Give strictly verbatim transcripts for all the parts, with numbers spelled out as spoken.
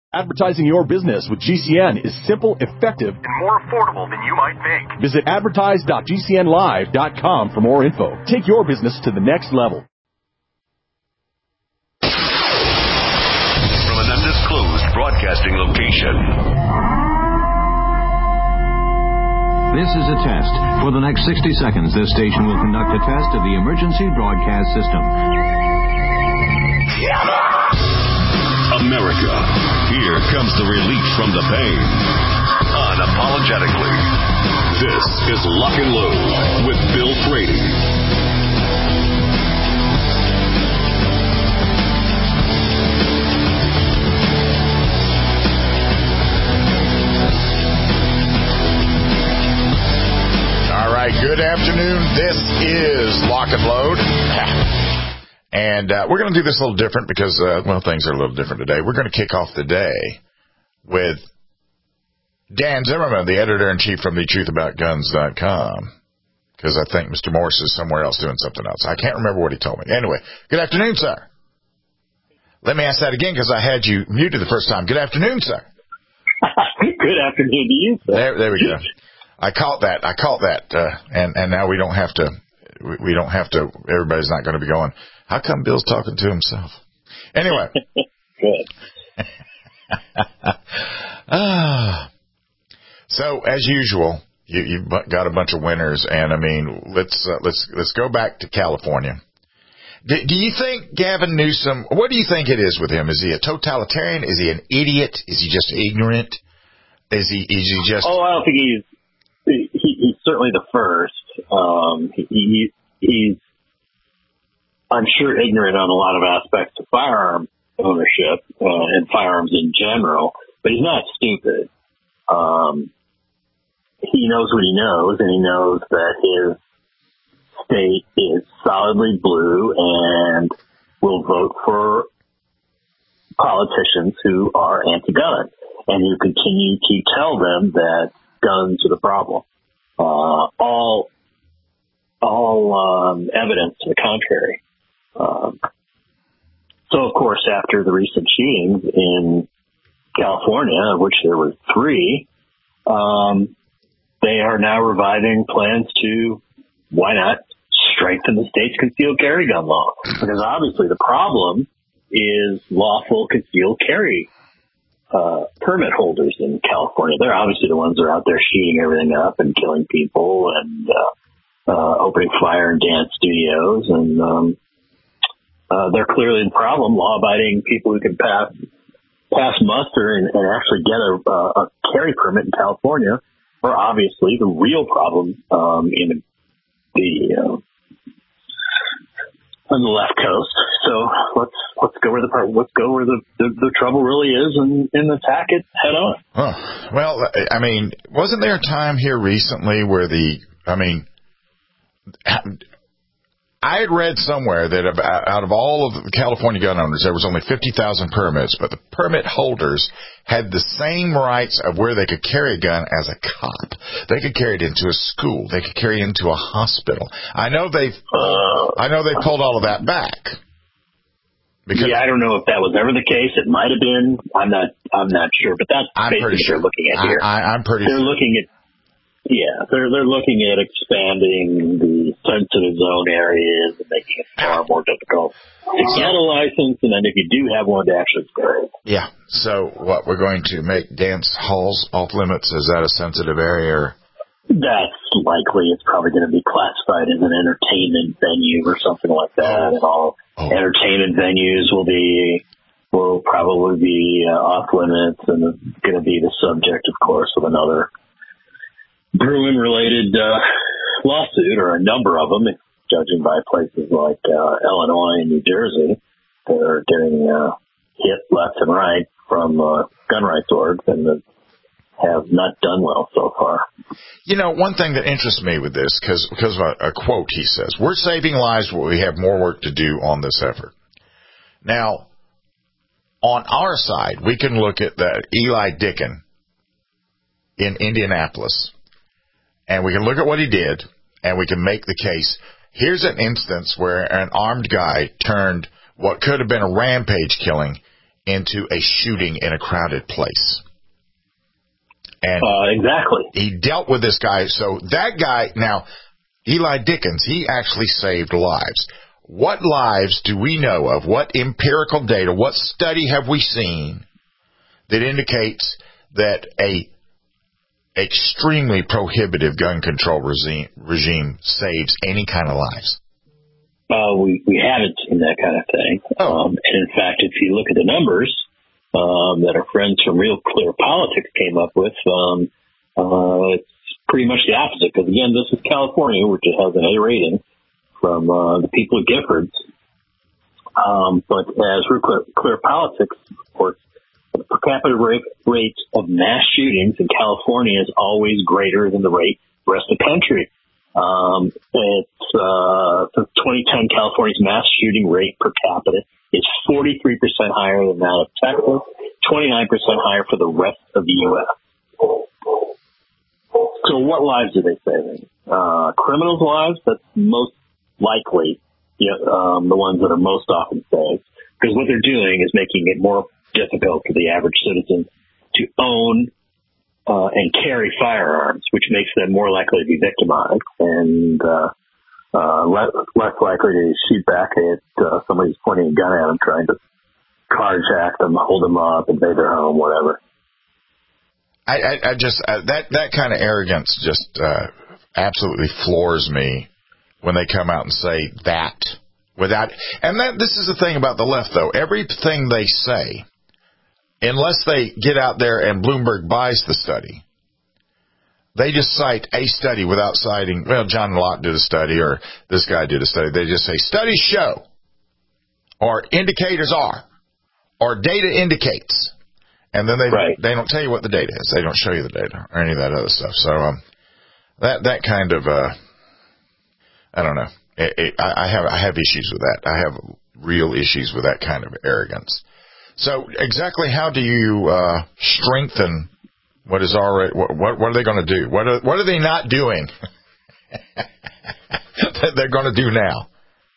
Advertising your business with G C N is simple, effective, and more affordable than you might think. Visit advertise dot g c n live dot com for more info. Take your business to the next level. From an undisclosed broadcasting location. This is a test. For the next sixty seconds, this station will conduct a test of the emergency broadcast system. America, here comes the relief from the pain. Unapologetically. This is Lock and Load with Bill Frady. All right, good afternoon. This is Lock and Load. And uh, we're going to do this a little different because, uh, well, things are a little different today. We're going to kick off the day with Dan Zimmerman, the editor-in-chief from the truth about guns dot com, because I think Mister Morse is somewhere else doing something else. I can't remember what he told me. Anyway, good afternoon, sir. Let me ask that again because I had you muted the first time. Good afternoon, sir. Good afternoon to you, sir. There, there we go. I caught that. I caught that. Uh, and, and now we don't have to, we don't have to, everybody's not going to be going, how come Bill's talking to himself? Anyway. Good. ah. So, as usual, you, you've got a bunch of winners, and I mean, let's uh, let's let's go back to California. Do, do you think Gavin Newsom? What do you think it is with him? Is he a totalitarian? Is he an idiot? Is he just ignorant? Is he is he just? Oh, I don't think he's he, he's certainly the first. Um, he, he he's. I'm sure ignorant on a lot of aspects of firearm ownership uh, and firearms in general, but he's not stupid. Um, he knows what he knows, and he knows that his state is solidly blue and will vote for politicians who are anti-gun and who continue to tell them that guns are the problem. Uh, all all um, evidence to the contrary. Um, so, of course, after the recent shootings in California, of which there were three, um, they are now reviving plans to, why not, strengthen the state's concealed carry gun law. Because obviously the problem is lawful concealed carry uh, permit holders in California. They're obviously the ones that are out there shooting everything up and killing people and uh, uh, opening fire in dance studios, and um Uh, they're clearly the problem. Law-abiding people who can pass pass muster and, and actually get a, a carry permit in California are obviously the real problem um, in the uh, on the left coast. So let's let's go where the let's go where the, the, the trouble really is and, and attack it head on. Oh, well, I mean, wasn't there a time here recently where the I mean. I had read somewhere that out of all of the California gun owners, there was only fifty thousand permits, but the permit holders had the same rights of where they could carry a gun as a cop. They could carry it into a school. They could carry it into a hospital. I know they've, uh, I know they pulled all of that back. Because yeah, I don't know if that was ever the case. It might have been. I'm not. I'm not sure. But that's I'm basically sure. what they're looking at here. I, I, I'm pretty. They're looking at. Yeah, they're they're looking at expanding the sensitive zone areas and making it far more difficult to get a license, and then if you do have one, to actually carry it. Yeah. So what we're going to make dance halls off limits? Is that a sensitive area? Or? That's likely. It's probably going to be classified as an entertainment venue or something like that. Oh. And all oh. entertainment venues will be will probably be uh, off limits, and it's going to be the subject, of course, of another Bruin-related uh, lawsuit, or a number of them, judging by places like uh, Illinois and New Jersey that are getting uh, hit left and right from uh, gun rights orgs and that have not done well so far. You know, one thing that interests me with this, because because of a, a quote he says, we're saving lives, but we have more work to do on this effort. Now, on our side, we can look at the Eli Dickin in Indianapolis, and we can look at what he did, and we can make the case. Here's an instance where an armed guy turned what could have been a rampage killing into a shooting in a crowded place. And uh, exactly. he dealt with this guy. So that guy, now, Eli Dickens, he actually saved lives. What lives do we know of? What empirical data, what study have we seen that indicates that a extremely prohibitive gun control regime, regime saves any kind of lives? Uh, we, we haven't seen that kind of thing. Oh. Um, and in fact, if you look at the numbers um, that our friends from Real Clear Politics came up with, um, uh, it's pretty much the opposite. Because, again, this is California, which has an A rating from uh, the people of Giffords. Um, but as Real Clear, Clear Politics reports, the per capita rate, rate of mass shootings in California is always greater than the rate the rest of the country. Um, it's, uh, since twenty ten, California's mass shooting rate per capita is forty-three percent higher than that of Texas, twenty-nine percent higher for the rest of the U S. So what lives are they saving? Uh, criminals' lives? That's most likely, you know, um, the ones that are most often saved. Because what they're doing is making it more difficult for the average citizen to own Uh, and carry firearms, which makes them more likely to be victimized and uh, uh, less, less likely to shoot back at uh, somebody who's pointing a gun at them, trying to carjack them, hold them up, invade their home, whatever. I, I, I just uh, that that kind of arrogance just uh, absolutely floors me when they come out and say that without. And that this is the thing about the left, though. Everything they say, unless they get out there and Bloomberg buys the study, they just cite a study without citing, well, John Locke did a study or this guy did a study. They just say studies show or indicators are or data indicates. And then they right. they don't tell you what the data is. They don't show you the data or any of that other stuff. So um, that that kind of, uh, I don't know. It, it, I, I have I have issues with that. I have real issues with that kind of arrogance. So exactly how do you uh, strengthen what is already? What, what, what are they going to do? What are, what are they not doing that they're going to do now?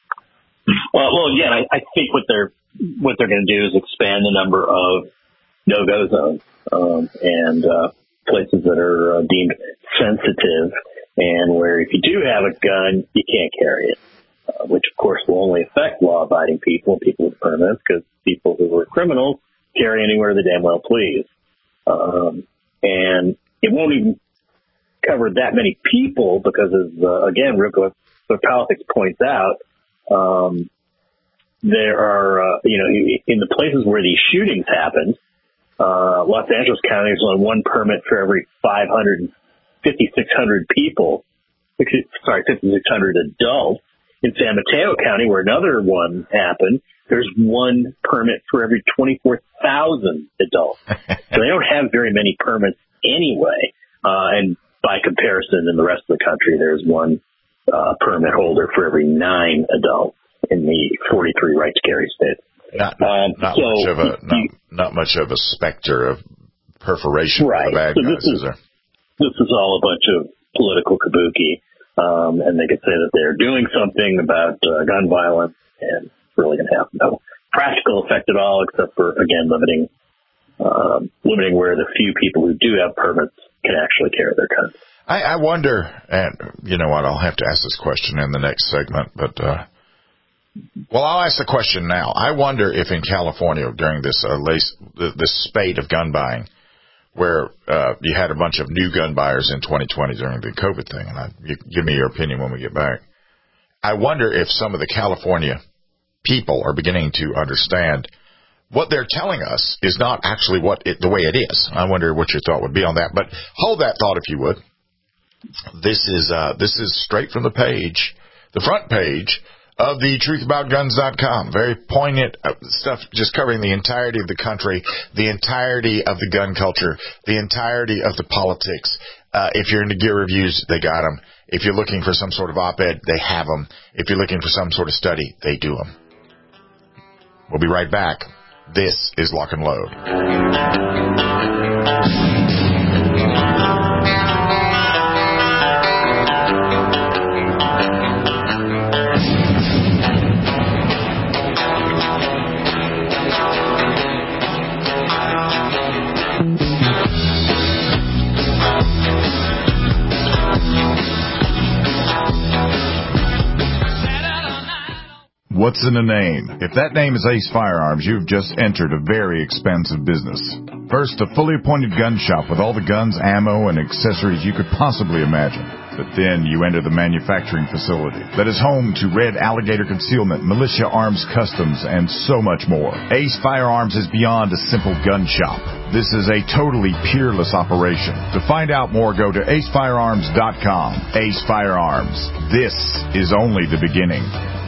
Well, well, again, I, I think what they're what they're going to do is expand the number of no-go zones um, and uh, places that are uh, deemed sensitive, and where if you do have a gun, you can't carry it. Uh, which, of course, will only affect law-abiding people and people with permits, because people who are criminals carry anywhere they damn well please. Um, and it won't even cover that many people because, as, uh, again, Real Clear Politics points out, um, there are, uh, you know, in the places where these shootings happen, uh, Los Angeles County is on one permit for every five hundred, fifty-six hundred people, sorry, fifty-six hundred adults. In San Mateo County, where another one happened, there's one permit for every twenty-four thousand adults. So they don't have very many permits anyway. Uh, and by comparison, in the rest of the country, there's one uh, permit holder for every nine adults in the forty-three right to carry states. Not, um, not so much of a not, you, not much of a specter of perforation right. for the bad so guys, this is, is there? This is all a bunch of political kabuki. Um, and they could say that they're doing something about uh, gun violence, and it's really going to have no practical effect at all, except for, again, limiting um, limiting where the few people who do have permits can actually carry their guns. I, I wonder, and you know what, I'll have to ask this question in the next segment, but, uh, well, I'll ask the question now. I wonder if in California, during this uh, lace, this spate of gun buying, where uh, you had a bunch of new gun buyers in twenty twenty during the COVID thing, and I, you, give me your opinion when we get back. I wonder if some of the California people are beginning to understand what they're telling us is not actually what it, the way it is. I wonder what your thought would be on that. But hold that thought if you would. This is uh, this is straight from the page, the front page of the truth about guns dot com. Very poignant stuff, just covering the entirety of the country, the entirety of the gun culture, the entirety of the politics. Uh, if you're into gear reviews, they got them. If you're looking for some sort of op-ed, they have them. If you're looking for some sort of study, they do them. We'll be right back. This is Lock and Load. What's in a name? If that name is Ace Firearms, you've just entered a very expensive business. First, a fully appointed gun shop with all the guns, ammo, and accessories you could possibly imagine. But then you enter the manufacturing facility that is home to Red Alligator Concealment, Militia Arms Customs, and so much more. Ace Firearms is beyond a simple gun shop. This is a totally peerless operation. To find out more, go to ace firearms dot com. Ace Firearms. This is only the beginning.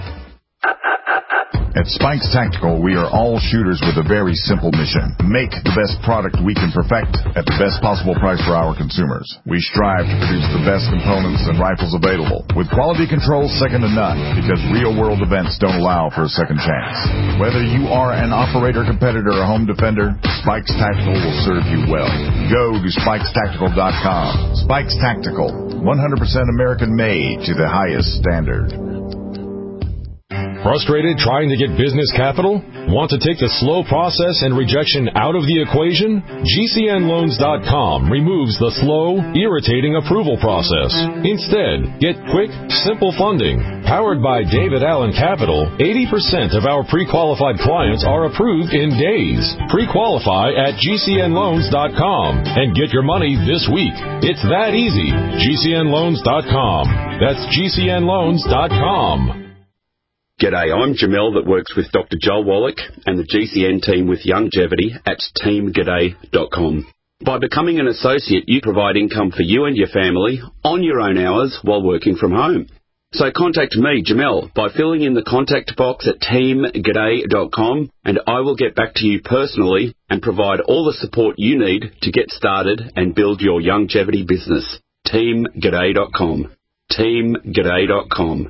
At Spikes Tactical, we are all shooters with a very simple mission. Make the best product we can perfect at the best possible price for our consumers. We strive to produce the best components and rifles available, with quality control second to none, because real-world events don't allow for a second chance. Whether you are an operator, competitor, or home defender, Spikes Tactical will serve you well. Go to spikes tactical dot com. Spikes Tactical, one hundred percent American-made to the highest standard. Frustrated trying to get business capital? Want to take the slow process and rejection out of the equation? G C N loans dot com removes the slow, irritating approval process. Instead, get quick, simple funding. Powered by David Allen Capital, eighty percent of our pre-qualified clients are approved in days. Pre-qualify at G C N loans dot com and get your money this week. It's that easy. G C N loans dot com. That's G C N loans dot com. G'day, I'm Jamel that works with Doctor Joel Wallach and the G C N team with Longevity at team g'day dot com. By becoming an associate, you provide income for you and your family on your own hours while working from home. So contact me, Jamel, by filling in the contact box at team g'day dot com, and I will get back to you personally and provide all the support you need to get started and build your longevity business. team g'day dot com. team g'day dot com.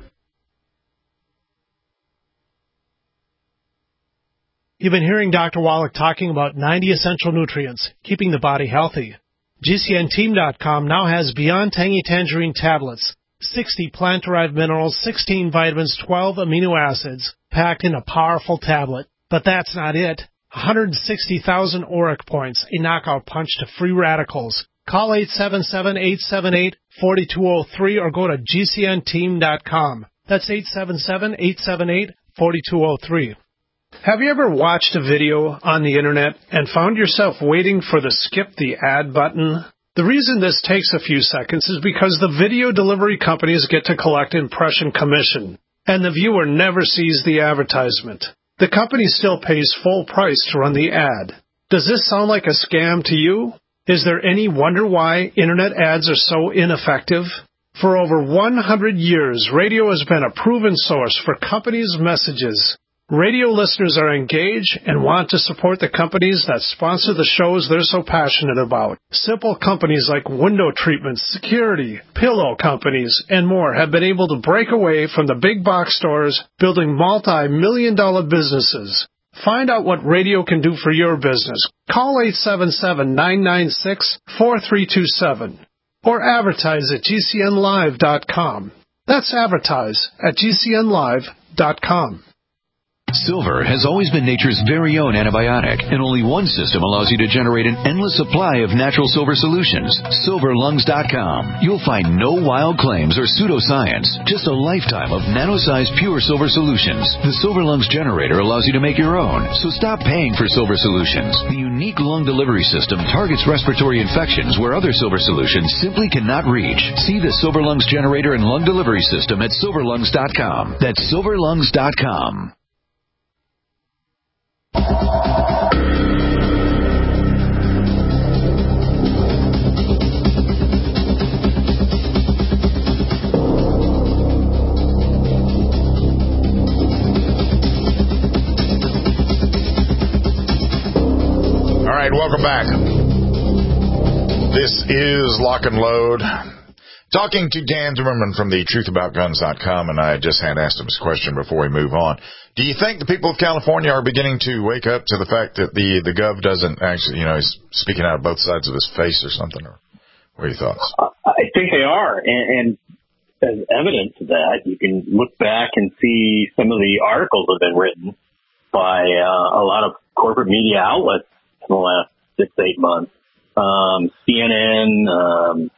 You've been hearing Doctor Wallach talking about ninety essential nutrients, keeping the body healthy. G C N team dot com now has Beyond Tangy Tangerine tablets, sixty plant-derived minerals, sixteen vitamins, twelve amino acids, packed in a powerful tablet. But that's not it. one hundred sixty thousand auric points, a knockout punch to free radicals. Call eight seven seven, eight seven eight, four two zero three or go to G C N team dot com. That's eight seven seven, eight seven eight, four two zero three. Have you ever watched a video on the internet and found yourself waiting for the skip the ad button? The reason this takes a few seconds is because the video delivery companies get to collect impression commission, and the viewer never sees the advertisement. The company still pays full price to run the ad. Does this sound like a scam to you? Is there any wonder why internet ads are so ineffective? For over one hundred years, radio has been a proven source for companies' messages. Radio listeners are engaged and want to support the companies that sponsor the shows they're so passionate about. Simple companies like window treatments, security, pillow companies, and more have been able to break away from the big box stores, building multi-million dollar businesses. Find out what radio can do for your business. Call eight seven seven, nine nine six, four three two seven or advertise at G C N live dot com. That's advertise at G C N live dot com. Silver has always been nature's very own antibiotic, and only one system allows you to generate an endless supply of natural silver solutions. silver lungs dot com. You'll find no wild claims or pseudoscience, just a lifetime of nano-sized pure silver solutions. The Silver Lungs generator allows you to make your own, so stop paying for silver solutions. The unique lung delivery system targets respiratory infections where other silver solutions simply cannot reach. See the Silver Lungs generator and lung delivery system at silver lungs dot com. That's silver lungs dot com. All right, welcome back. This is Lock and Load. Talking to Dan Zimmerman from the truth about guns dot com, and I just had asked him this question before we move on. Do you think the people of California are beginning to wake up to the fact that the, the gov doesn't actually, you know, he's speaking out of both sides of his face or something? Or what are your thoughts? I think they are, and, and as evidence of that, you can look back and see some of the articles that have been written by uh, a lot of corporate media outlets in the last six, eight months. Um, C N N, um,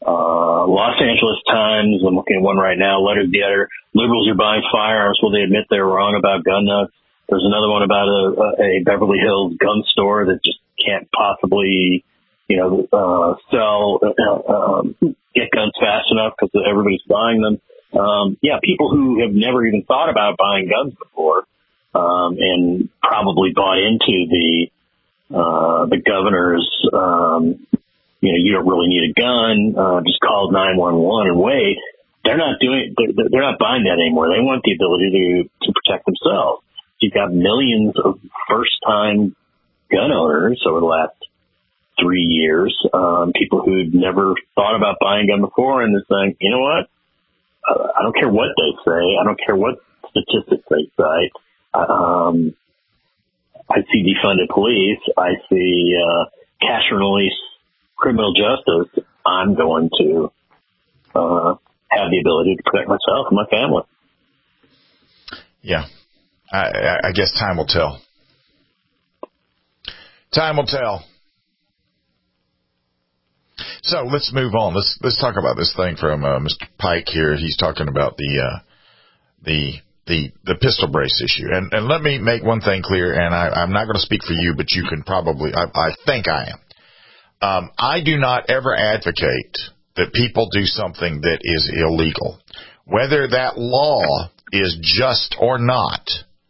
Uh, Los Angeles Times, I'm looking at one right now, letter to the editor, liberals are buying firearms. Will they admit they're wrong about gun nuts? There's another one about a, a Beverly Hills gun store that just can't possibly, you know, uh, sell, uh, um, get guns fast enough because everybody's buying them. Um, yeah, people who have never even thought about buying guns before, um, and probably bought into the, uh, the governor's, um, you know, you don't really need a gun, uh, just call nine one one and wait. They're not doing, they're, they're not buying that anymore. They want the ability to, to protect themselves. You've got millions of first-time gun owners over the last three years, um, people who'd never thought about buying a gun before, and they're saying, you know what? Uh, I don't care what they say. I don't care what statistics they cite. Um, I see defunded police. I see uh, cash and release criminal justice. I'm going to uh, have the ability to protect myself and my family. Yeah. I, I guess time will tell. Time will tell. So let's move on. Let's let's talk about this thing from uh, Mister Pike here. He's talking about the uh, the the the pistol brace issue. And and let me make one thing clear. And I, I'm not going to speak for you, but you can probably. I, I think I am. Um, I do not ever advocate that people do something that is illegal, whether that law is just or not.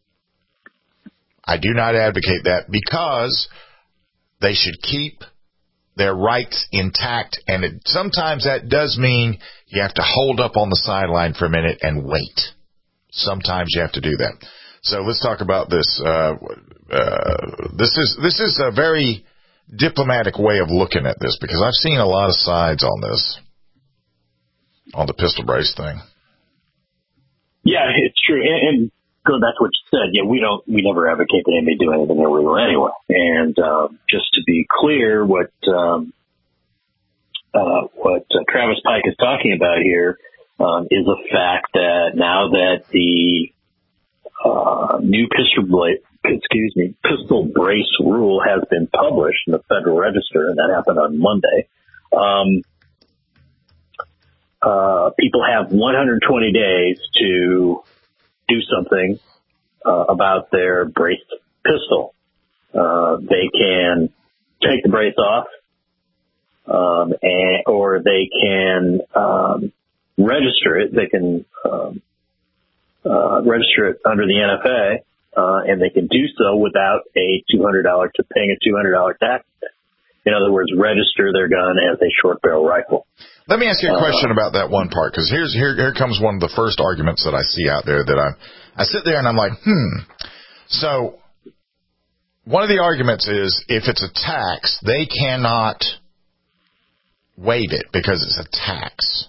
I do not advocate that because they should keep their rights intact, and it, sometimes that does mean you have to hold up on the sideline for a minute and wait. Sometimes you have to do that. So let's talk about this. Uh, uh, this is this is a very diplomatic way of looking at this, because I've seen a lot of sides on this, on the pistol brace thing. Yeah, it's true. And, and going back to what you said, yeah, we don't, we never advocate that anybody do anything illegal anyway. And um, just to be clear, what um, uh, what uh, Travis Pike is talking about here um, is a fact that now that the uh, new pistol brace, excuse me, pistol brace rule has been published in the Federal Register, and that happened on Monday. Um, uh, people have one hundred twenty days to do something uh, about their braced pistol. Uh, they can take the brace off, um, and, or they can um, register it. They can um, uh, register it under the N F A, uh, and they can do so without a two hundred dollars to paying a two hundred dollars tax. In other words, register their gun as a short barrel rifle. Let me ask you a question uh, about that one part, because here's here here comes one of the first arguments that I see out there that I I sit there and I'm like, hmm. So one of the arguments is if it's a tax, they cannot waive it because it's a tax.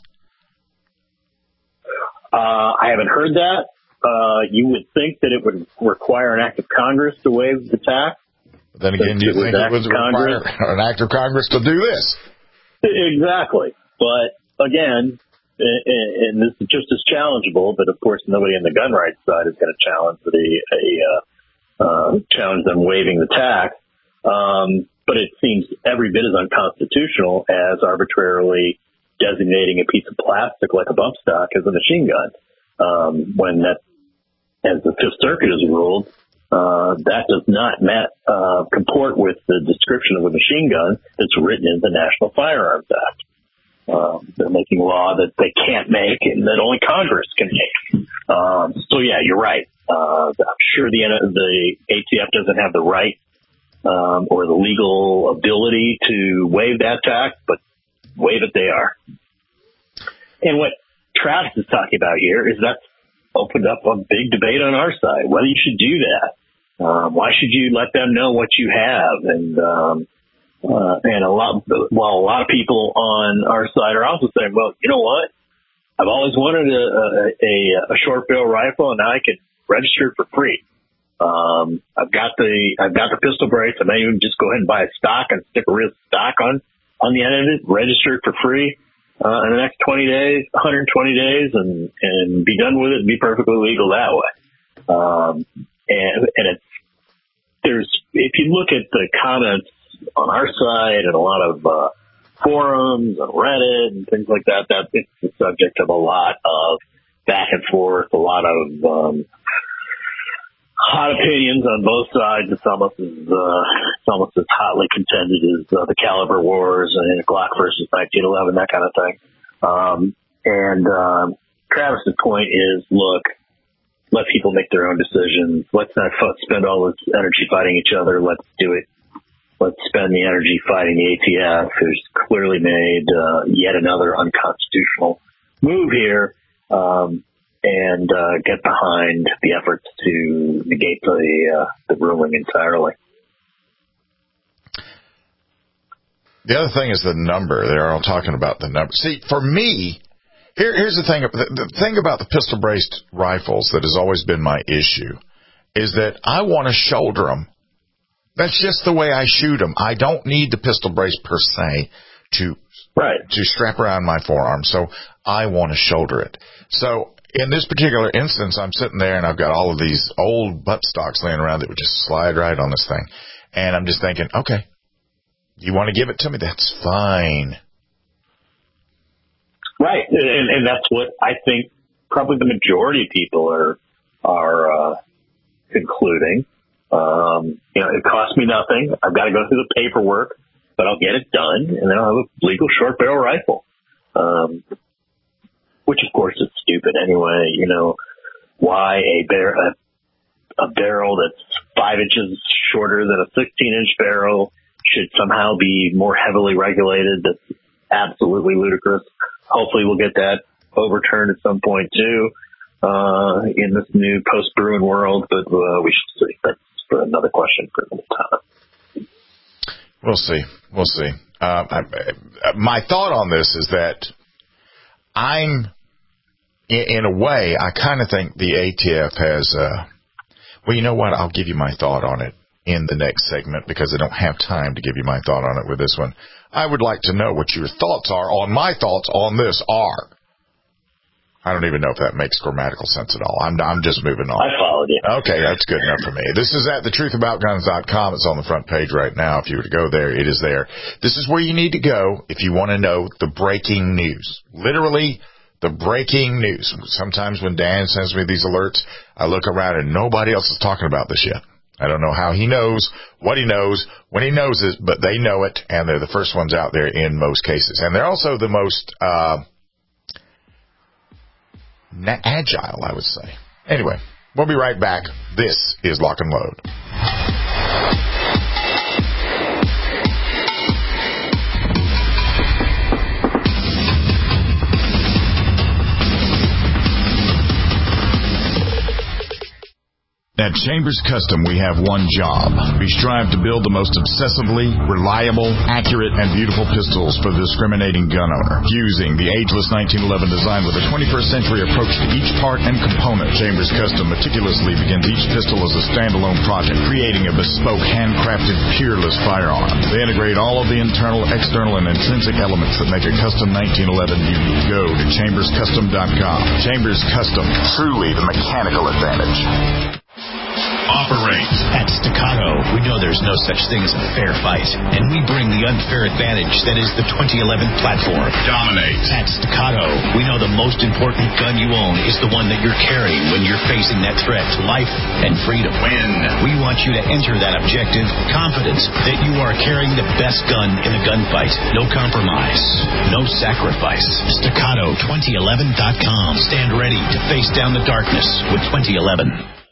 Uh, I haven't heard that. Uh, you would think that it would require an act of Congress to waive the tax. But then again, do you think it would require an act of Congress to do this? Exactly. But again, and this is just as challengeable, but of course nobody on the gun rights side is going to challenge the, a, uh, uh, challenge them waiving the tax. Um, but it seems every bit as unconstitutional as arbitrarily designating a piece of plastic like a bump stock as a machine gun. Um, when that, as the Fifth Circuit has ruled, uh, that does not met, uh, comport with the description of a machine gun that's written in the National Firearms Act. Um, they're making law that they can't make and that only Congress can make. Um, so yeah, you're right. Uh, I'm sure the, the A T F doesn't have the right, um, or the legal ability to waive that tax, but waive it they are. And what Travis is talking about here is that's opened up a big debate on our side, whether you should do that. Um, why should you let them know what you have? And, um, Uh, and a lot, while a lot of people on our side are also saying, well, you know what? I've always wanted a, a, a short barrel rifle, and now I can register it for free. Um, I've got the, I've got the pistol brace. I may even just go ahead and buy a stock and stick a real stock on, on the end of it, register it for free, uh, in the next twenty days, one hundred twenty days, and, and be done with it and be perfectly legal that way. Um, and, and it's, there's, if you look at the comments on our side and a lot of uh, forums and Reddit and things like that. That it's the subject of a lot of back and forth, a lot of um, hot opinions on both sides. It's almost as uh, it's almost as hotly contended as uh, the Caliber Wars and Glock versus nineteen eleven, that kind of thing. Um, and um, Travis's point is, look, let people make their own decisions. Let's not f- spend all this energy fighting each other. Let's do it. Let's spend the energy fighting the A T F, who's clearly made uh, yet another unconstitutional move here, um, and uh, get behind the efforts to negate the uh, the ruling entirely. The other thing is the number. They're all talking about the number. See, for me, here, here's the thing. The, the thing about the pistol-braced rifles that has always been my issue is that I want to shoulder them. That's just the way I shoot them. I don't need the pistol brace per se to right. to strap around my forearm. So I want to shoulder it. So in this particular instance, I'm sitting there and I've got all of these old butt stocks laying around that would just slide right on this thing. And I'm just thinking, okay, you want to give it to me? That's fine. Right. And, and that's what I think probably the majority of people are, are, uh, concluding. Um, you know, it costs me nothing. I've got to go through the paperwork, but I'll get it done, and then I'll have a legal short barrel rifle. Um, which of course is stupid anyway. You know, why a bar- a, a barrel that's five inches shorter than a sixteen inch barrel should somehow be more heavily regulated? That's absolutely ludicrous. Hopefully we'll get that overturned at some point too, uh, in this new post-Bruin world, but, uh, we should see. That's for another question for another time. We'll see. We'll see. Uh, I, my thought on this is that I'm, in, in a way, I kind of think the A T F has, uh, well, you know what? I'll give you my thought on it in the next segment because I don't have time to give you my thought on it with this one. I would like to know what your thoughts are on my thoughts on this are. I don't even know if that makes grammatical sense at all. I'm I'm just moving on. I followed you. Okay, that's good enough for me. This is at the truth about guns dot com. It's on the front page right now. If you were to go there, it is there. This is where you need to go if you want to know the breaking news. Literally, the breaking news. Sometimes when Dan sends me these alerts, I look around and nobody else is talking about this yet. I don't know how he knows, what he knows, when he knows it, but they know it, and they're the first ones out there in most cases. And they're also the most uh, agile, I would say. Anyway, we'll be right back. This is Lock and Load. At Chambers Custom, we have one job. We strive to build the most obsessively reliable, accurate, and beautiful pistols for the discriminating gun owner. Fusing the ageless nineteen eleven design with a twenty-first century approach to each part and component, Chambers Custom meticulously begins each pistol as a standalone project, creating a bespoke, handcrafted, peerless firearm. They integrate all of the internal, external, and intrinsic elements that make a custom nineteen eleven unique. Go to chambers custom dot com. Chambers Custom, truly the mechanical advantage. Operate. At Staccato, we know there's no such thing as a fair fight, and we bring the unfair advantage that is the twenty eleven platform. Dominate. At Staccato, we know the most important gun you own is the one that you're carrying when you're facing that threat to life and freedom. Win. We want you to enter that objective confident that you are carrying the best gun in the gunfight. No compromise. No sacrifice. Staccato twenty eleven dot com. Stand ready to face down the darkness with twenty eleven.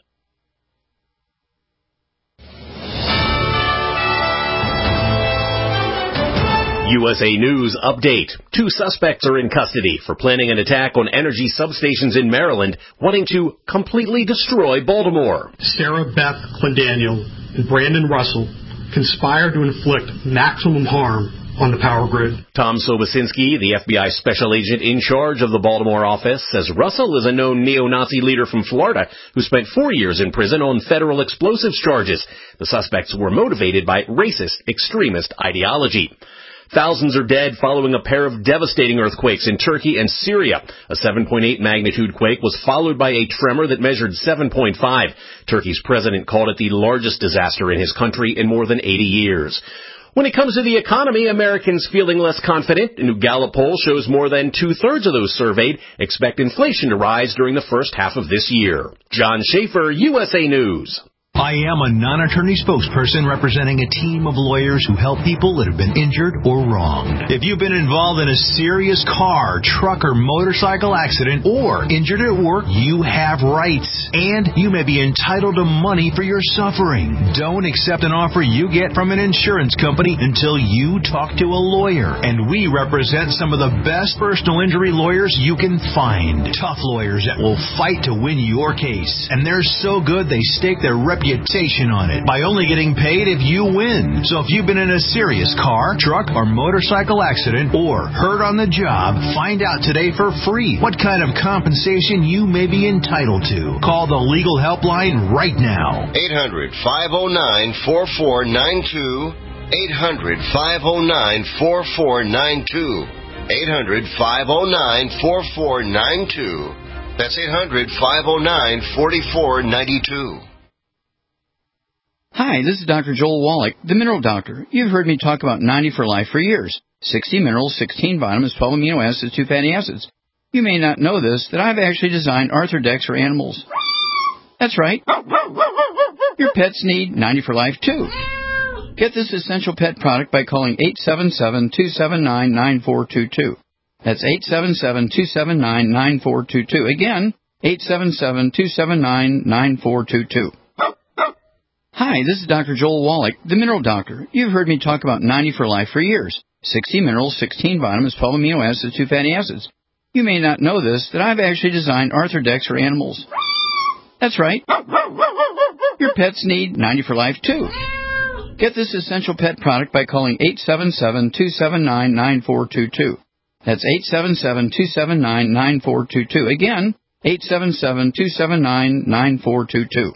U S A News update. Two suspects are in custody for planning an attack on energy substations in Maryland, wanting to completely destroy Baltimore. Sarah Beth Clendaniel and Brandon Russell conspired to inflict maximum harm on the power grid. Tom Sobocinski, the F B I special agent in charge of the Baltimore office, says Russell is a known neo-Nazi leader from Florida who spent four years in prison on federal explosives charges. The suspects were motivated by racist extremist ideology. Thousands are dead following a pair of devastating earthquakes in Turkey and Syria. A seven point eight magnitude quake was followed by a tremor that measured seven point five. Turkey's president called it the largest disaster in his country in more than eighty years. When it comes to the economy, Americans feeling less confident. A new Gallup poll shows more than two-thirds of those surveyed expect inflation to rise during the first half of this year. John Schaefer, U S A News. I am a non-attorney spokesperson representing a team of lawyers who help people that have been injured or wronged. If you've been involved in a serious car, truck, or motorcycle accident or injured at work, you have rights, and you may be entitled to money for your suffering. Don't accept an offer you get from an insurance company until you talk to a lawyer, and we represent some of the best personal injury lawyers you can find. Tough lawyers that will fight to win your case, and they're so good they stake their reputation on it by only getting paid if you win. So if you've been in a serious car, truck, or motorcycle accident or hurt on the job, find out today for free what kind of compensation you may be entitled to. Call the legal helpline right now. eight hundred, five oh nine, four four nine two. eight hundred, five oh nine, four four nine two. eight hundred, five oh nine, four four nine two. That's eight hundred, five oh nine, four four nine two. Hi, this is Doctor Joel Wallach, the Mineral Doctor. You've heard me talk about ninety for Life for years. sixty minerals, sixteen vitamins, twelve amino acids, two fatty acids. You may not know this, that I've actually designed Arthrodex for animals. That's right. Your pets need ninety for Life, too. Get this essential pet product by calling eight seven seven, two seven nine, nine four two two. That's eight seven seven, two seven nine, nine four two two. Again, eight seven seven, two seven nine, nine four two two. Hi, this is Doctor Joel Wallach, the Mineral Doctor. You've heard me talk about ninety for Life for years. sixty minerals, sixteen vitamins, twelve amino acids, two fatty acids. You may not know this, that I've actually designed Arthrodex for animals. That's right. Your pets need ninety for Life, too. Get this essential pet product by calling eight seven seven, two seven nine, nine four two two. That's eight seven seven, two seven nine, nine four two two. Again, eight seven seven, two seven nine, nine four two two.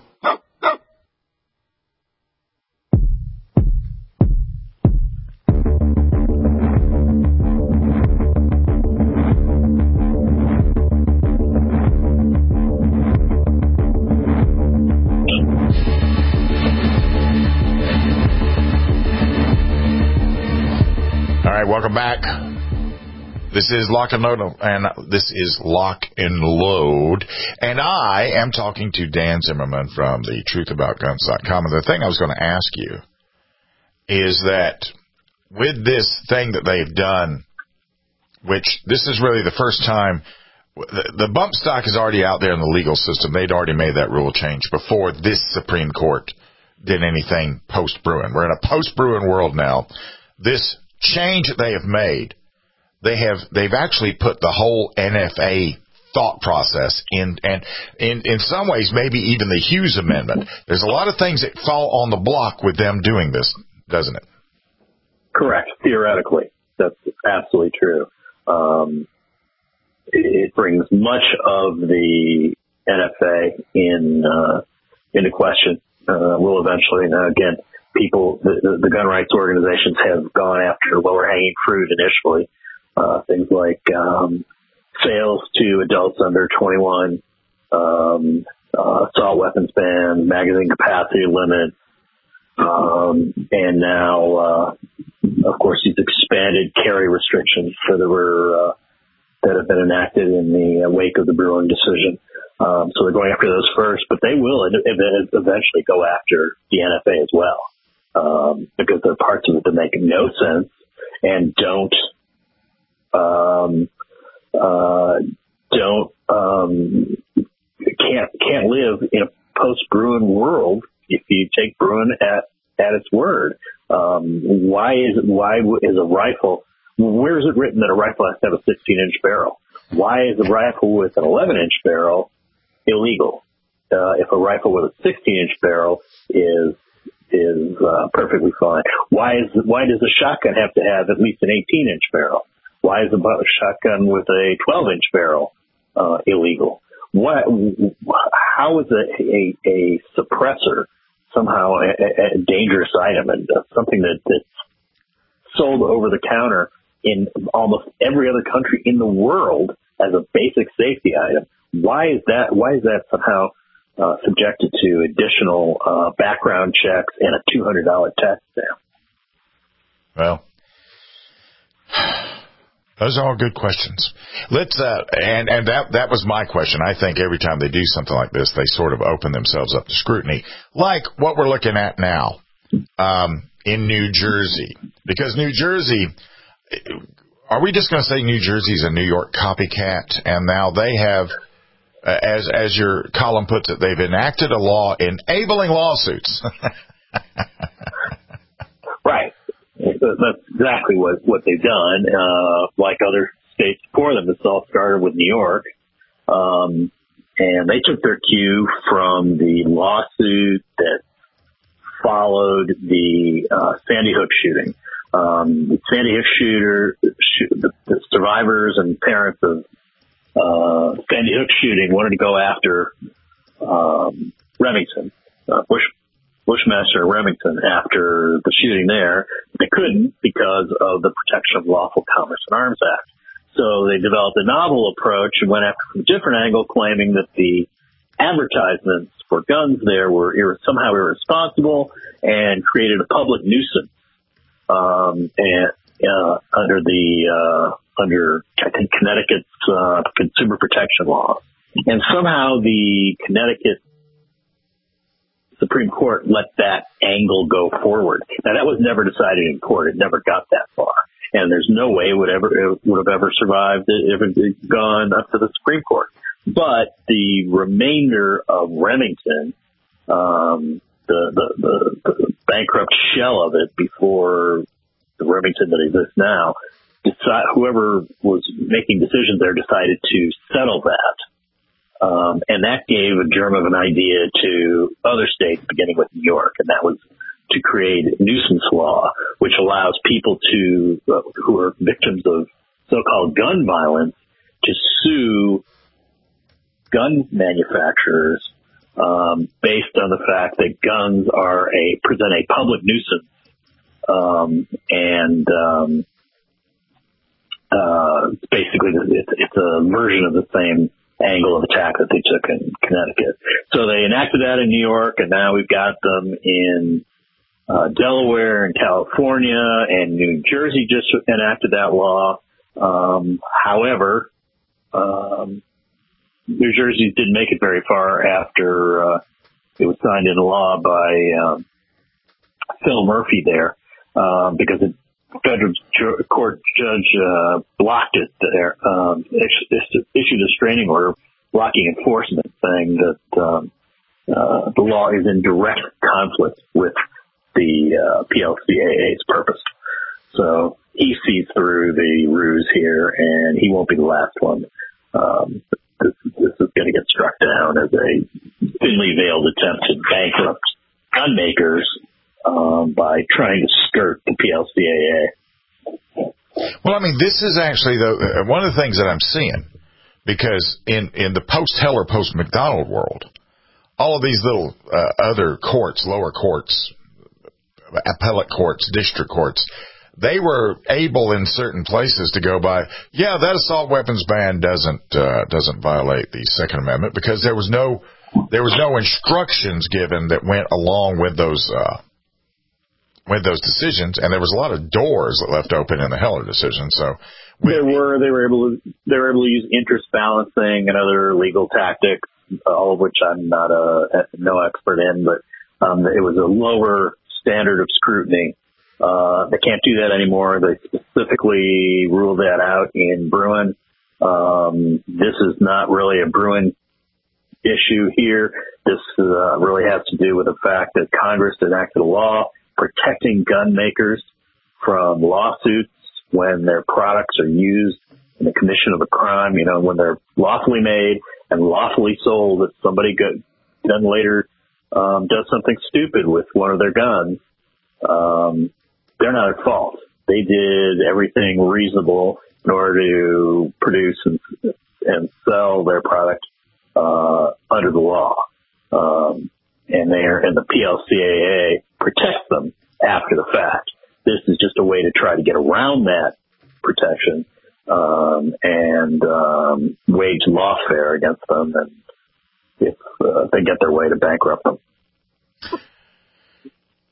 Welcome back. This is Lock and Load, and this is Lock and Load, and I am talking to Dan Zimmerman from the truth about guns dot com. And the thing I was going to ask you is that with this thing that they've done, which this is really the first time, the, the bump stock is already out there in the legal system. They'd already made that rule change before this Supreme Court did anything post-Bruin. We're in a post-Bruin world now. This change that they have made, they have they've actually put the whole N F A thought process in, and in in some ways maybe even the Hughes Amendment. There's a lot of things that fall on the block with them doing this, doesn't it? Correct. Theoretically, that's absolutely true. Um, it, it brings much of the N F A in uh, into question. Uh, will eventually, uh, again. People, the, the gun rights organizations have gone after lower hanging fruit initially. Uh, things like um, sales to adults under twenty-one, um, uh, assault weapons ban, magazine capacity limit, um, and now, uh, of course, these expanded carry restrictions that were uh, that have been enacted in the wake of the Bruin decision. Um, so they're going after those first, but they will eventually go after the N F A as well. Um, because there are parts of it that make no sense and don't, um, uh, don't, um, can't, can't live in a post-Bruin world if you take Bruin at, at its word. Um, why is, why is a rifle, where is it written that a rifle has to have a sixteen inch barrel? Why is a rifle with an eleven inch barrel illegal? Uh, if a rifle with a sixteen inch barrel is is uh, perfectly fine. Why is why does a shotgun have to have at least an eighteen inch barrel? Why is a shotgun with a twelve inch barrel uh, illegal? What? How is a, a, a suppressor somehow a, a dangerous item and uh, something that, that's sold over the counter in almost every other country in the world as a basic safety item? Why is that? Why is that somehow Uh, subjected to additional uh, background checks and a two hundred dollars tax stamp? Well, those are all good questions. Let's uh, and and that that was my question. I think every time they do something like this, they sort of open themselves up to scrutiny, like what we're looking at now um, in New Jersey, because New Jersey. Are we just going to say New Jersey's a New York copycat, and now they have, uh, as as your column puts it, they've enacted a law enabling lawsuits. Right. That's exactly what, what they've done. Uh, like other states before them, this all started with New York. Um, and they took their cue from the lawsuit that followed the uh, Sandy Hook shooting. Um, the Sandy Hook shooter, shoot, the, the survivors and parents of uh, Sandy Hook shooting wanted to go after um, Remington, uh, Bush, Bushmaster Remington, after the shooting there. They couldn't because of the Protection of Lawful Commerce and Arms Act. So they developed a novel approach and went after from a different angle, claiming that the advertisements for guns there were ir- somehow irresponsible and created a public nuisance. Um, and, uh, under the, uh, under, I think, Connecticut's, uh, consumer protection law. And somehow the Connecticut Supreme Court let that angle go forward. Now, that was never decided in court. It never got that far. And there's no way it would ever, it would have ever survived if it had gone up to the Supreme Court. But the remainder of Remington, um, The, the, the, the bankrupt shell of it before the Remington that exists now, decide, whoever was making decisions there decided to settle that. Um, and that gave a germ of an idea to other states, beginning with New York, and that was to create a nuisance law, which allows people to, uh, who are victims of so-called gun violence, to sue gun manufacturers Um, based on the fact that guns are a present a public nuisance, um, and um, uh, basically it's, it's a version of the same angle of attack that they took in Connecticut. So they enacted that in New York, and now we've got them in uh, Delaware and California, and New Jersey just enacted that law. Um, however, um, New Jersey didn't make it very far after uh, it was signed into law by um, Phil Murphy there, um, because the federal ju- court judge uh, blocked it there, um, issued a restraining order blocking enforcement, saying that um, uh, the law is in direct conflict with the uh, P L C A A's purpose. So he sees through the ruse here, and he won't be the last one. Um, This, this is going to get struck down as a thinly veiled attempt to bankrupt gun makers um, by trying to skirt the P L C A A. Well, I mean, this is actually the one of the things that I'm seeing, because in, in the post-Heller, post-McDonald world, all of these little uh, other courts, lower courts, appellate courts, district courts, they were able in certain places to go by, yeah, that assault weapons ban doesn't uh, doesn't violate the Second Amendment, because there was no there was no instructions given that went along with those uh, with those decisions, and there was a lot of doors that left open in the Heller decision. So there were they were able to they were able to use interest balancing and other legal tactics, all of which I'm not a no expert in, but um, it was a lower standard of scrutiny. Uh, they can't do that anymore. They specifically ruled that out in Bruin. Um, this is not really a Bruin issue here. This uh, really has to do with the fact that Congress enacted a law protecting gun makers from lawsuits when their products are used in the commission of a crime, you know, when they're lawfully made and lawfully sold. If somebody go, then later um, does something stupid with one of their guns, um, they're not at fault. They did everything reasonable in order to produce and, and sell their product uh, under the law. Um, and they're, and the P L C A A protects them after the fact. This is just a way to try to get around that protection um, and um, wage lawfare against them, and if uh, they get their way to bankrupt them.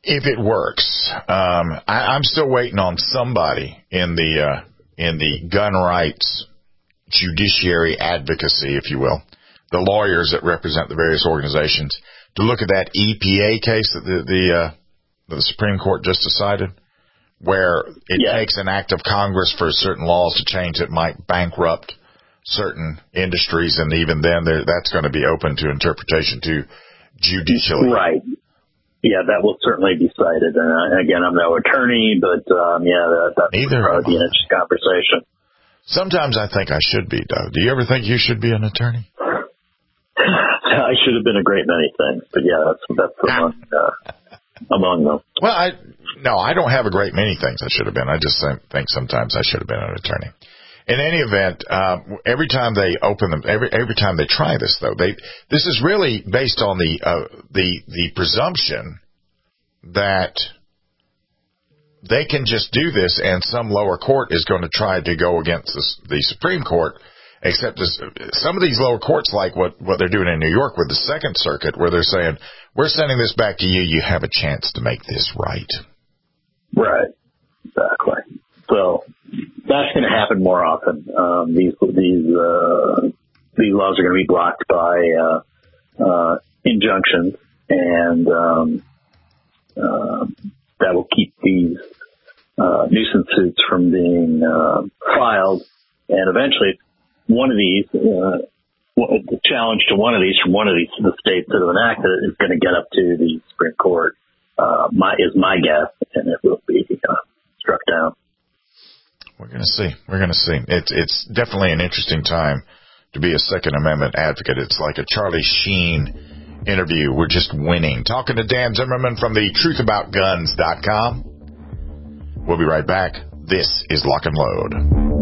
if it works. Um, I, I'm still waiting on somebody in the uh, in the gun rights judiciary advocacy, if you will, the lawyers that represent the various organizations, to look at that E P A case that the the, uh, the Supreme Court just decided, where it yeah. takes an act of Congress for certain laws to change that might bankrupt certain industries, and even then that's going to be open to interpretation too judicially. Right. Yeah, that will certainly be cited. And uh, again, I'm no attorney, but um, yeah, that, that's Neither probably an interesting conversation. Sometimes I think I should be, Doug. Do you ever think you should be an attorney? I should have been a great many things, but yeah, that's that's among uh, among them. Well, I no, I don't have a great many things I should have been. I just think sometimes I should have been an attorney. In any event, uh, every time they open them, every every time they try this, though, they this is really based on the uh, the the presumption that they can just do this, and some lower court is going to try to go against the, the Supreme Court. Except this, some of these lower courts, like what what they're doing in New York with the Second Circuit, where they're saying, "We're sending this back to you. You have a chance to make this right." Right. Exactly. So that's going to happen more often. Um, these these uh, these laws are going to be blocked by uh, uh, injunctions, and um, uh, that will keep these uh, nuisance suits from being uh, filed. And eventually, one of these, uh, the challenge to one of these from one of these the states that have enacted it is going to get up to the Supreme Court. Uh, my is my guess, and it will be uh, struck down. We're going to see. We're going to see. It's it's definitely an interesting time to be a Second Amendment advocate. It's like a Charlie Sheen interview. We're just winning. Talking to Dan Zimmerman from the truth about guns dot com. We'll be right back. This is Lock and Load.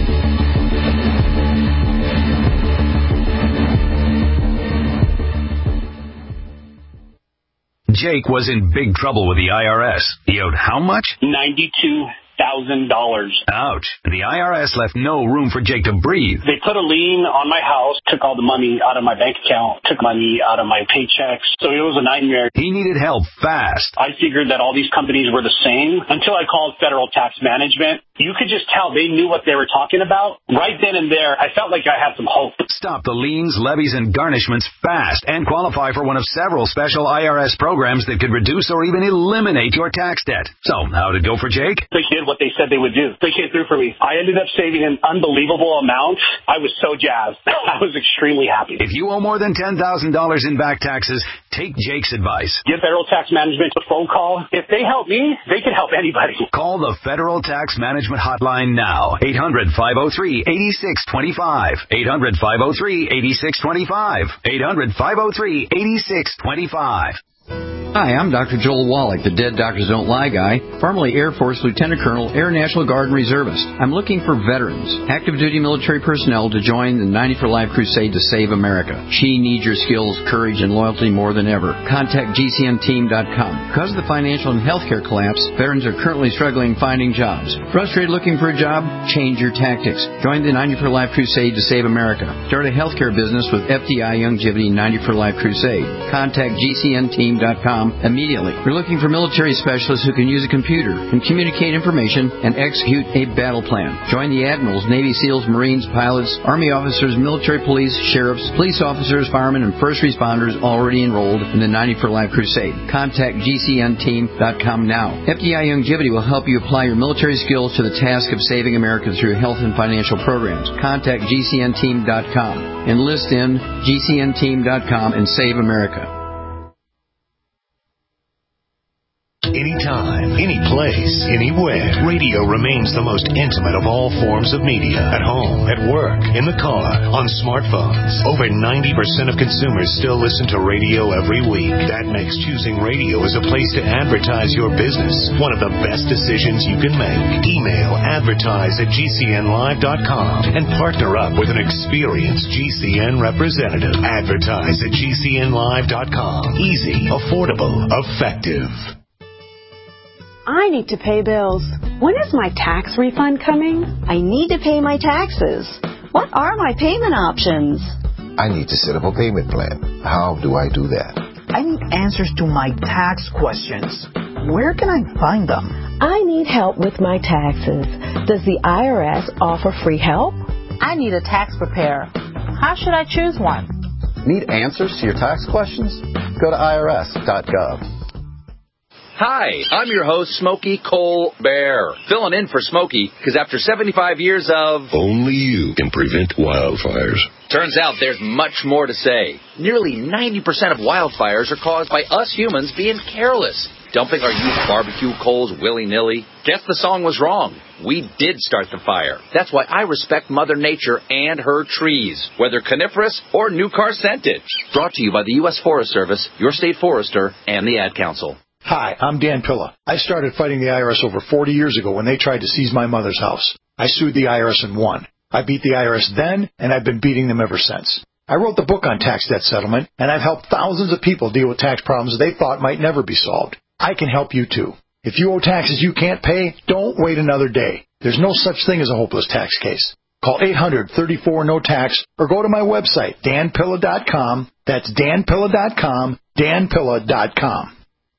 Jake was in big trouble with the I R S. He owed how much? ninety-two thousand dollars. Ouch. The I R S left no room for Jake to breathe. They put a lien on my house, took all the money out of my bank account, took money out of my paychecks. So it was a nightmare. He needed help fast. I figured that all these companies were the same until I called Federal Tax Management. You could just tell they knew what they were talking about. Right then and there, I felt like I had some hope. Stop the liens, levies, and garnishments fast and qualify for one of several special I R S programs that could reduce or even eliminate your tax debt. So, how'd it go for Jake? They did what they said they would do. They came through for me. I ended up saving an unbelievable amount. I was so jazzed. I was extremely happy. If you owe more than ten thousand dollars in back taxes, take Jake's advice. Give Federal Tax Management a phone call. If they help me, they can help anybody. Call the Federal Tax Management Hotline now. eight hundred, five oh three, eight six two five. eight hundred, five oh three, eight six two five. eight hundred, five oh three, eight six two five. Hi, I'm Doctor Joel Wallach, the Dead Doctors Don't Lie guy, formerly Air Force Lieutenant Colonel, Air National Guard and Reservist. I'm looking for veterans, active duty military personnel to join the ninety for Life crusade to save America. She needs your skills, courage, and loyalty more than ever. Contact G C N team dot com. Because of the financial and healthcare collapse, veterans are currently struggling finding jobs. Frustrated looking for a job? Change your tactics. Join the ninety for Life crusade to save America. Start a healthcare business with F D I Longevity ninety for Life crusade. Contact G C N team dot com immediately. We're looking for military specialists who can use a computer and communicate information and execute a battle plan. Join the admirals, Navy SEALs, Marines, pilots, Army officers, military police, sheriffs, police officers, firemen, and first responders already enrolled in the ninety for Life crusade. Contact G C N team dot com now. F D I Longevity will help you apply your military skills to the task of saving America through health and financial programs. Contact G C N team dot com. Enlist in G C N team dot com and save America. Anytime, any place, anywhere. Radio remains the most intimate of all forms of media. At home, at work, in the car, on smartphones. Over ninety percent of consumers still listen to radio every week. That makes choosing radio as a place to advertise your business one of the best decisions you can make. Email advertise at G C N live dot com and partner up with an experienced G C N representative. Advertise at G C N live dot com. Easy, affordable, effective. I need to pay bills. When is my tax refund coming? I need to pay my taxes. What are my payment options? I need to set up a payment plan. How do I do that? I need answers to my tax questions. Where can I find them? I need help with my taxes. Does the I R S offer free help? I need a tax preparer. How should I choose one? Need answers to your tax questions? Go to I R S dot gov. Hi, I'm your host, Smokey Colbert, filling in for Smokey because after seventy-five years of... Only you can prevent wildfires. Turns out there's much more to say. Nearly ninety percent of wildfires are caused by us humans being careless, dumping our used barbecue coals willy-nilly. Guess the song was wrong. We did start the fire. That's why I respect Mother Nature and her trees, whether coniferous or new car scented. Brought to you by the U S Forest Service, your state forester, and the Ad Council. Hi, I'm Dan Pilla. I started fighting the I R S over forty years ago when they tried to seize my mother's house. I sued the I R S and won. I beat the I R S then, and I've been beating them ever since. I wrote the book on tax debt settlement, and I've helped thousands of people deal with tax problems they thought might never be solved. I can help you, too. If you owe taxes you can't pay, don't wait another day. There's no such thing as a hopeless tax case. Call eight hundred, thirty-four, no tax or go to my website, dan pilla dot com. That's dan pilla dot com, dan pilla dot com.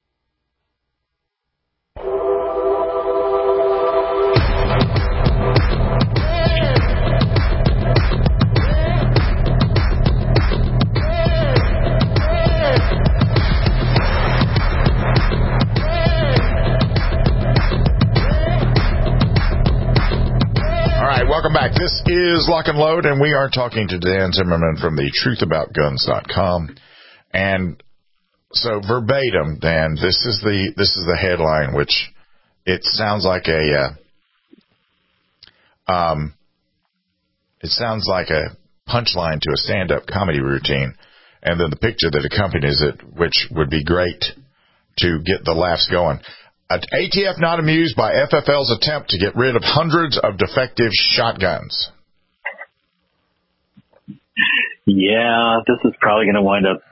Welcome back. This is Lock and Load, and we are talking to Dan Zimmerman from the truth about guns dot com. And so verbatim, Dan, this is the this is the headline, which it sounds like a uh, um, it sounds like a punchline to a stand-up comedy routine, and then the picture that accompanies it, which would be great to get the laughs going. A T F not amused by F F L's attempt to get rid of hundreds of defective shotguns. Yeah, this is probably going to wind up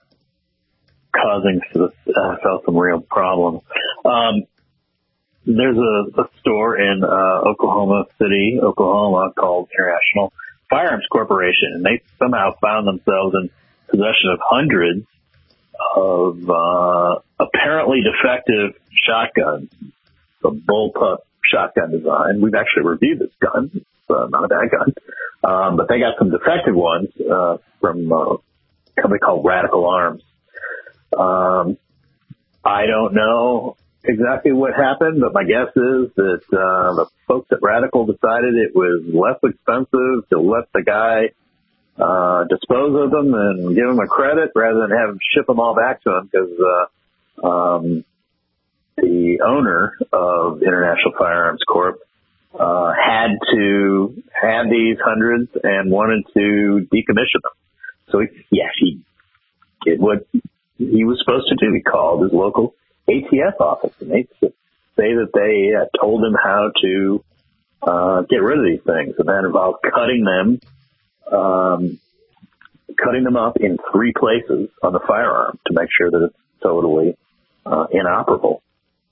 causing the F F L some real problems. Um, there's a, a store in uh, Oklahoma City, Oklahoma, called International Firearms Corporation, and they somehow found themselves in possession of hundreds of uh, apparently defective shotguns, the bullpup shotgun design. We've actually reviewed this gun. It's uh, not a bad gun. Um, but they got some defective ones uh, from uh, a company called Radical Arms. Um, I don't know exactly what happened, but my guess is that uh, the folks at Radical decided it was less expensive to let the guy Uh, dispose of them and give them a credit rather than have them ship them all back to them, because uh, um, the owner of International Firearms Corp uh, had to had these hundreds and wanted to decommission them. So he, yes, he did what he was supposed to do. He called his local A T F office, and they say that they uh, told him how to uh, get rid of these things, and that involved cutting them. Um, cutting them up in three places on the firearm to make sure that it's totally uh, inoperable.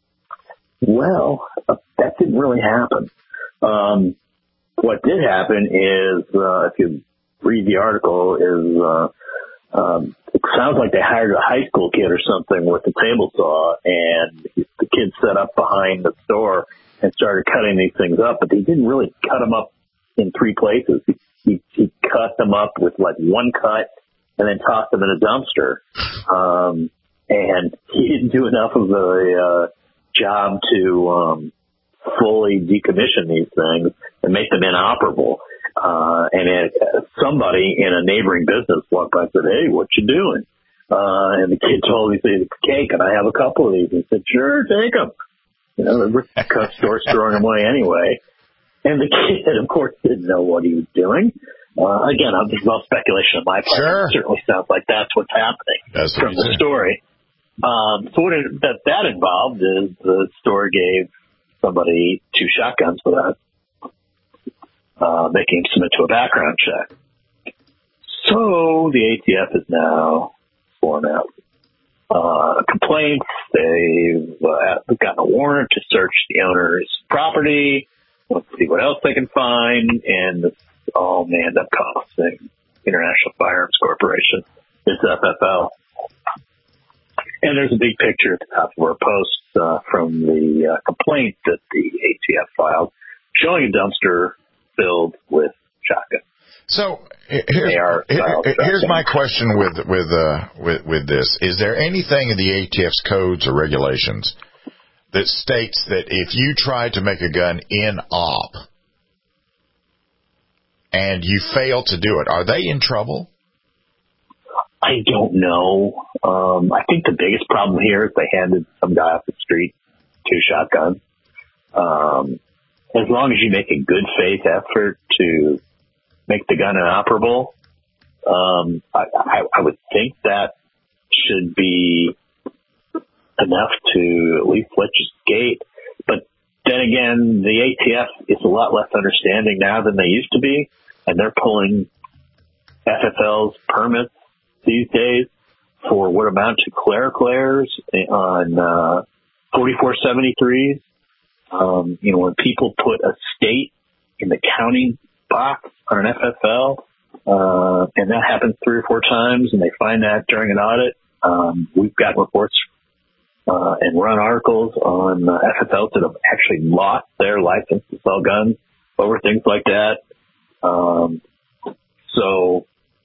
Well, uh, that didn't really happen. Um, what did happen is, uh, if you read the article, is uh, um, it sounds like they hired a high school kid or something with a table saw, and the kid set up behind the store and started cutting these things up, but they didn't really cut them up in three places. He, he cut them up with like one cut and then tossed them in a dumpster. Um, and he didn't do enough of a uh, job to um, fully decommission these things and make them inoperable. Uh, and it, uh, somebody in a neighboring business walked by and said, "Hey, what you doing?" Uh, and the kid told me, he said, "Okay, can I have a couple of these?" He said, "Sure, take them." You know, the cut store's throwing them away anyway. And the kid, of course, didn't know what he was doing. Uh, again, this is all speculation on my part. Sure. It certainly sounds like that's what's happening that's from the story. Um, so what it, that, that involved is the store gave somebody two shotguns for that, uh, making him submit to a background check. So the A T F is now sworn out uh, complaints. They've uh, gotten a warrant to search the owner's property. Let's see what else they can find, and this all may end up costing International Firearms Corporation its F F L. And there's a big picture at the top of our post uh, from the uh, complaint that the A T F filed, showing a dumpster filled with shotguns. So here's, here, here's my question with with, uh, with with this: is there anything in the A T F's codes or regulations that states that if you try to make a gun in op and you fail to do it, are they in trouble? I don't know. Um, I think the biggest problem here is they handed some guy off the street two shotguns. Um, as long as you make a good faith effort to make the gun inoperable, um, I, I, I would think that should be enough to at least let you skate. But then again, the A T F is a lot less understanding now than they used to be, and they're pulling F F L's permits these days for what amount to clerical errors on uh, forty-four seventy-threes. Um, you know, when people put a state in the county box on an F F L, uh, and that happens three or four times, and they find that during an audit, um, we've got reports uh, and run articles on uh, F F Ls that have actually lost their license to sell guns over things like that. Um, so,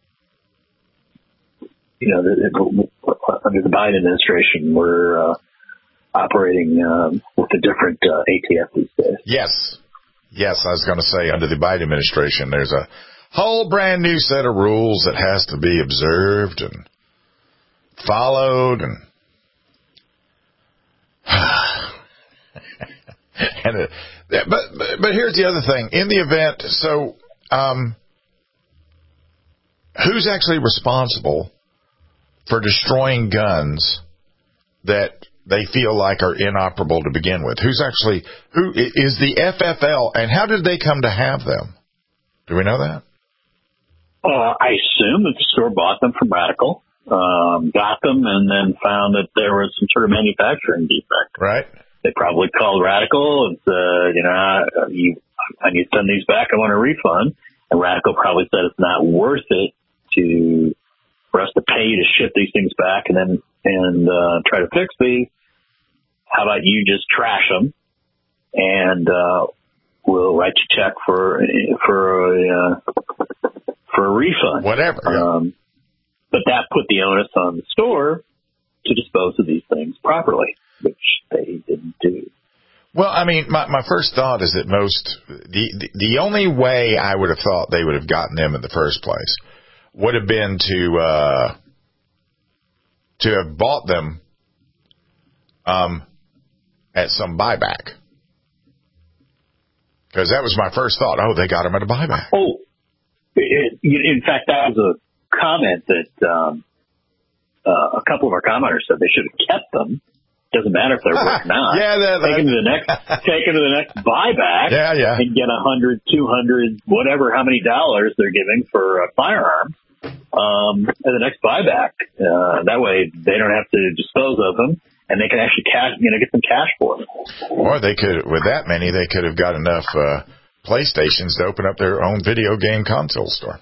you know, the, the, under the Biden administration, we're uh, operating um, with a different uh, A T F these days. Yes. Yes, I was going to say, under the Biden administration, there's a whole brand new set of rules that has to be observed and followed. And, and it, but, but but here's the other thing. In the event, so um, who's actually responsible for destroying guns that they feel like are inoperable to begin with? Who's actually, who is the F F L, and how did they come to have them? Do we know that? Uh, I assume that the store bought them from Radical, um, got them, and then found that there was some sort of manufacturing defect. Right. They probably called Radical and said, you know, you, I need to send these back. I want a refund. And Radical probably said it's not worth it to for us to pay you to ship these things back and then and uh, try to fix these. How about you just trash them, and uh, we'll write you a check for for a uh, for a refund, whatever. Yeah. Um, but that put the onus on the store to dispose of these things properly, which they didn't do. Well, I mean, my my first thought is that most the, the the only way I would have thought they would have gotten them in the first place would have been to uh, to have bought them um, at some buyback, because that was my first thought. Oh, they got them at a buyback. Oh, it, in fact, that was a comment that um, uh, a couple of our commenters said they should have kept them. Doesn't matter if they're worth or not. Yeah, that, take them to the next, take them to the next buyback. Yeah, yeah. And get a hundred, two hundred, whatever, how many dollars they're giving for a firearm, um, at the next buyback. Uh, that way they don't have to dispose of them, and they can actually cash, you know, get some cash for them. Or they could, with that many, they could have got enough uh, PlayStations to open up their own video game console store.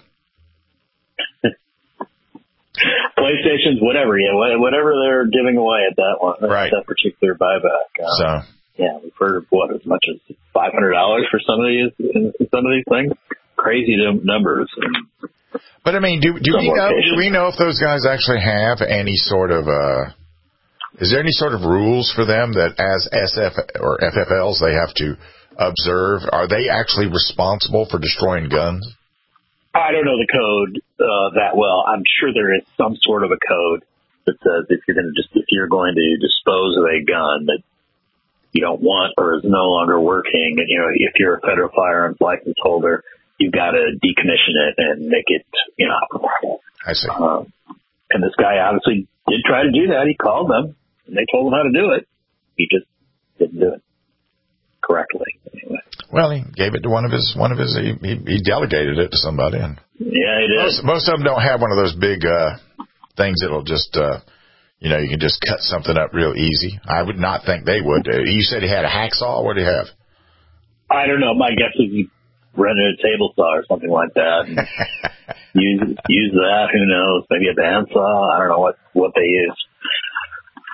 PlayStations, whatever, yeah, whatever they're giving away at that one, right. that particular buyback. Uh, so, yeah, we've heard of what, as much as five hundred dollars for some of these, some of these things. Crazy numbers. But I mean, do do we know? Do we know if those guys actually have any sort of? Uh, is there any sort of rules for them that, as S F or F F Ls, they have to observe? Are they actually responsible for destroying guns? I don't know the code uh, that well. I'm sure there is some sort of a code that says if you're going to just if you're going to dispose of a gun that you don't want or is no longer working, and you know if you're a federal firearms license holder, you've got to decommission it and make it inoperable. I see. Um, and this guy obviously did try to do that. He called them and they told him how to do it. He just didn't do it correctly. Anyway. Well, he gave it to one of his, one of his, he, he, he delegated it to somebody. And yeah, he did. Most, most of them don't have one of those big, uh, things that'll just, uh, you know, you can just cut something up real easy. I would not think they would. You said he had a hacksaw. What do you have? I don't know. My guess is he rented a table saw or something like that. And use, use that. Who knows? Maybe a bandsaw. I don't know what, what they use.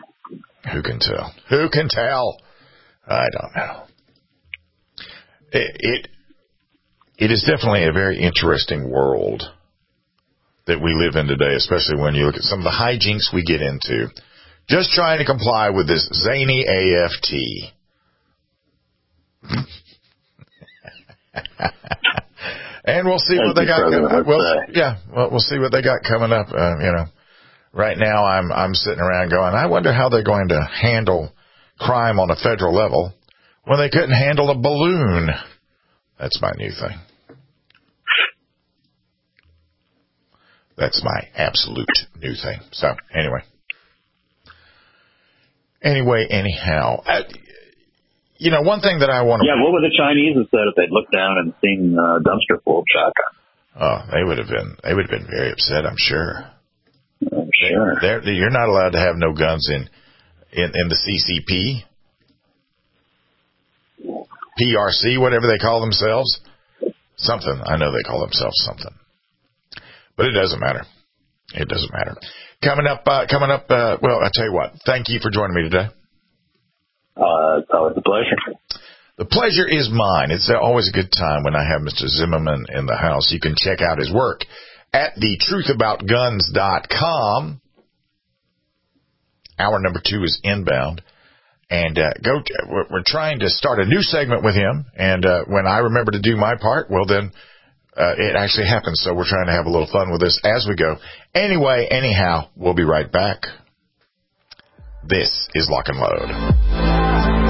Who can tell? Who can tell? I don't know. It, it it is definitely a very interesting world that we live in today, especially when you look at some of the hijinks we get into. Just trying to comply with this zany A F T. And we'll see what they got coming up. Well, yeah, well, we'll see what they got coming up. Uh, you know, right now I'm I'm sitting around going, I wonder how they're going to handle crime on a federal level when they couldn't handle a balloon. That's my new thing. That's my absolute new thing. So anyway, anyway, anyhow. I, You know, one thing that I want to... Yeah, what would the Chinese have said if they'd looked down and seen a dumpster full of shotguns? Oh, they would have been, they would have been very upset, I'm sure. I'm sure. They're, they're, you're not allowed to have no guns in, in, in the C C P, P R C, whatever they call themselves. Something. I know they call themselves something. But it doesn't matter. It doesn't matter. Coming up, uh, coming up, uh, well, I'll tell you what. Thank you for joining me today. Uh, it's always a pleasure. The pleasure is mine. It's always a good time when I have Mister Zimmerman in the house. You can check out his work at the truth about guns dot com. Hour number two is inbound. And uh, go. To, we're trying to start a new segment with him. And uh, when I remember to do my part, well, then uh, it actually happens. So we're trying to have a little fun with this as we go. Anyway, anyhow, we'll be right back. This is Lock and Load.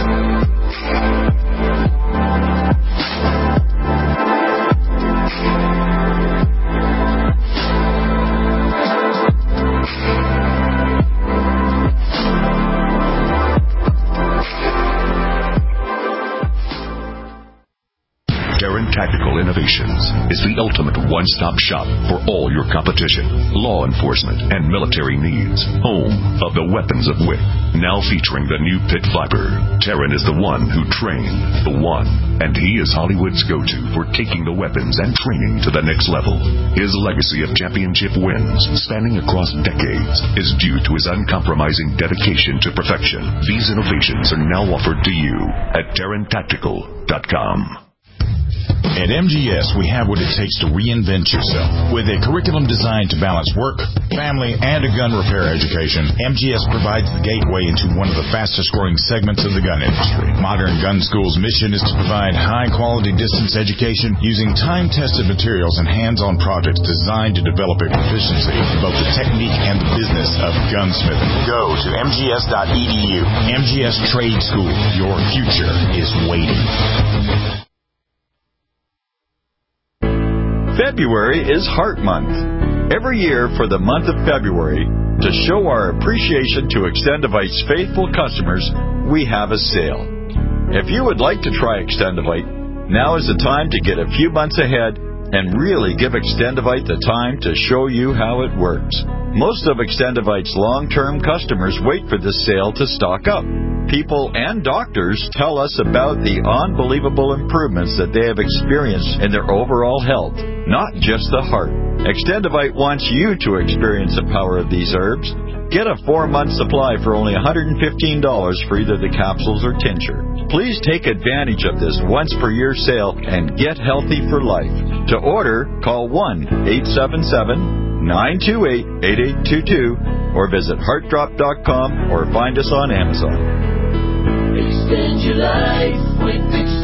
Darren Tactical Innovations is the ultimate one-stop shop for all your competition, law enforcement, and military needs. Home of the weapons of wit. Now featuring the new pit viper. Darren is the one who trained the one, and he is Hollywood's go-to for taking the weapons and training to the next level. His legacy of championship wins, spanning across decades, is due to his uncompromising dedication to perfection. These innovations are now offered to you at Darren Tactical dot com. At M G S, we have what it takes to reinvent yourself. With a curriculum designed to balance work, family, and a gun repair education, M G S provides the gateway into one of the fastest-growing segments of the gun industry. Modern Gun School's mission is to provide high-quality distance education using time-tested materials and hands-on projects designed to develop a proficiency in both the technique and the business of gunsmithing. Go to M G S dot E D U. M G S Trade School. Your future is waiting. February is Heart Month. Every year for the month of February, to show our appreciation to Extendivite's faithful customers, we have a sale. If you would like to try Extendivite, now is the time to get a few months ahead and really give Extendivite the time to show you how it works. Most of Extendivite's long-term customers wait for this sale to stock up. People and doctors tell us about the unbelievable improvements that they have experienced in their overall health, not just the heart. Extendivite wants you to experience the power of these herbs. Get a four-month supply for only one hundred fifteen dollars for either the capsules or tincture. Please take advantage of this once-per-year sale and get healthy for life. To order, call one eight seven seven, nine two eight, eight eight two two or visit heart drop dot com or find us on Amazon. Extend your life with